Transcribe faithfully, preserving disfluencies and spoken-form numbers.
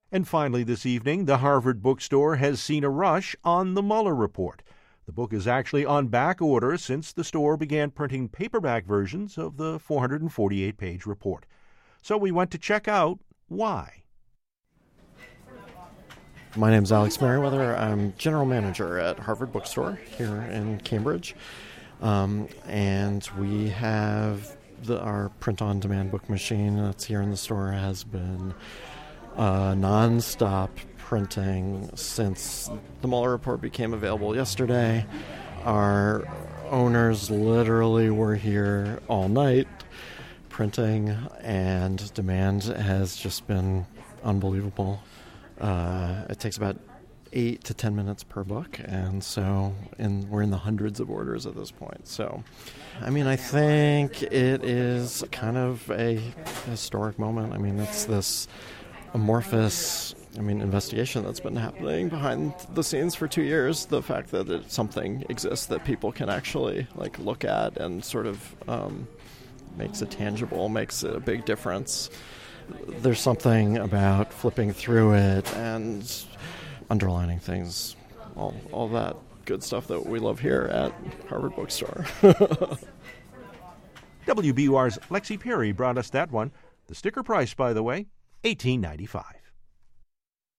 And finally this evening, the Harvard Bookstore has seen a rush on the Mueller report. The book is actually on back order since the store began printing paperback versions of the four hundred forty-eight page report. So we went to check out why. My name is Alex Merriweather. I'm general manager at Harvard Bookstore here in Cambridge. Um, and we have the, our print-on-demand book machine that's here in the store has been uh, non-stop printing since the Mueller report became available yesterday. Our owners literally were here all night printing, and demand has just been unbelievable. Uh, it takes about eight to ten minutes per book, and so and we're in the hundreds of orders at this point. So, I mean, I think it is kind of a historic moment. I mean, it's this amorphous, I mean, investigation that's been happening behind the scenes for two years. The fact that it, something exists that people can actually like look at and sort of um, makes it tangible, makes it a big difference. There's something about flipping through it and underlining things, all all that good stuff that we love here at Harvard Bookstore. W B U R's Lexi Perry brought us that one. The sticker price, by the way, eighteen ninety-five.